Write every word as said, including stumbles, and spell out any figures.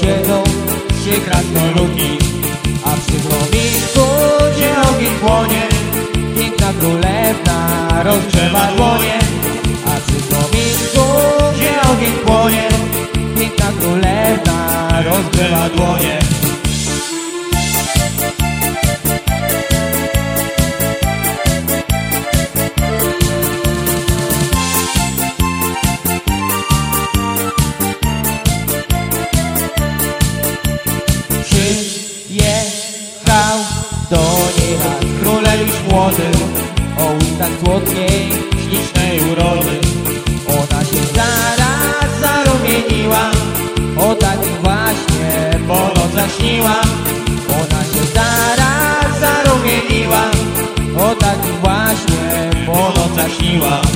siedzą trzy krasnoluki, a przy kominku, gdzie ogień płonie, piękna królewna rozgrzewa dłonie. A przy kominku, gdzie ogień płonie, piękna królewna rozgrzewa dłonie. Przyjechał do niej raz królewicz młody, o ustach słodkiej, ślicznej urody. Ona się zaraz zarumieniła, o takim właśnie po nocach śniła. Ona się zaraz zarumieniła, o takim właśnie po nocach śniła.